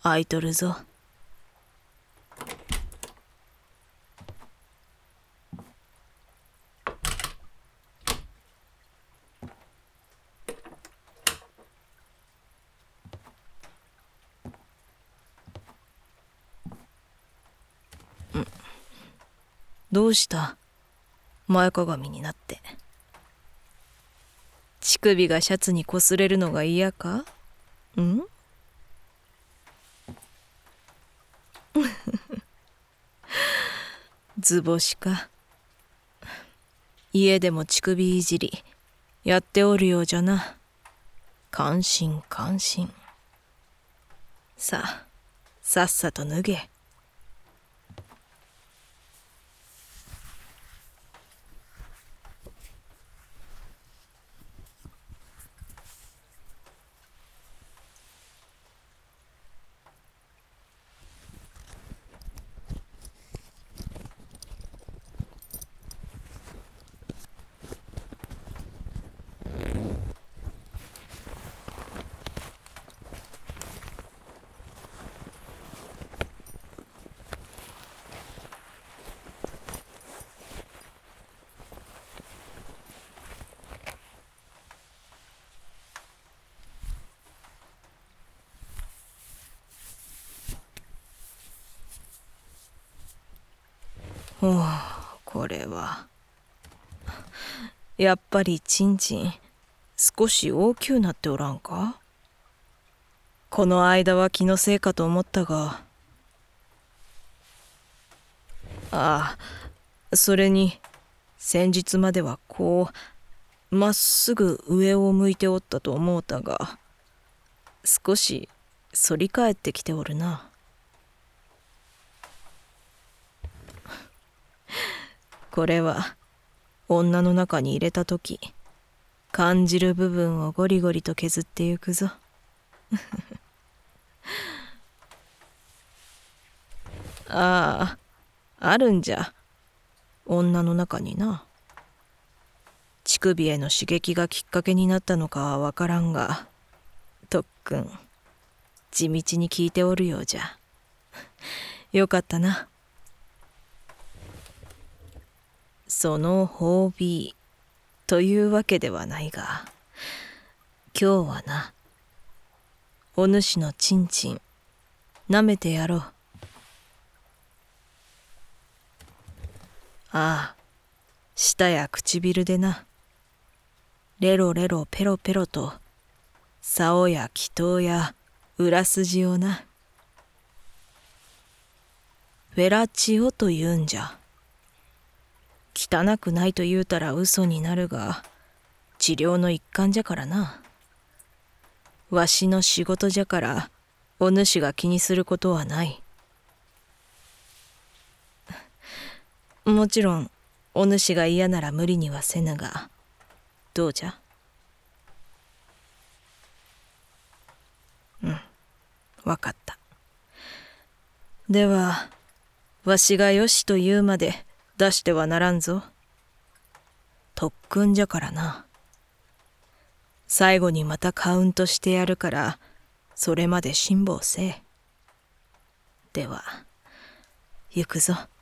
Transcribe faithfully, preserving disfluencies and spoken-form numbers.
空いとるぞ。ん、どうした？前かがみになって。乳首がシャツにこすれるのが嫌か？ん？図星か。家でも乳首いじりやっておるようじゃな。感心感心。さあ、さっさと脱げ。おお、これはやっぱりちんちん少し大きゅうなっておらんか？この間は気のせいかと思ったが。ああ、それに先日まではこうまっすぐ上を向いておったと思うたが、少し反り返ってきておるな。これは女の中に入れたとき感じる部分をゴリゴリと削ってゆくぞ。ああ、あるんじゃ、女の中にな。乳首への刺激がきっかけになったのかはわからんが、とっくん地道に効いておるようじゃ。よかったな。その褒美というわけではないが、今日はな、お主のちんちん舐めてやろう。ああ、舌や唇でな。レロレロペロペロと竿や祈祷や裏筋をな。フェラチオと言うんじゃ。汚くないと言うたら嘘になるが、治療の一環じゃからな。わしの仕事じゃから、お主が気にすることはない。もちろん、お主が嫌なら無理にはせぬが、どうじゃ？うん、わかった。では、わしがよしと言うまで出してはならんぞ。特訓じゃからな。最後にまたカウントしてやるから、それまで辛抱せえ。では、行くぞ。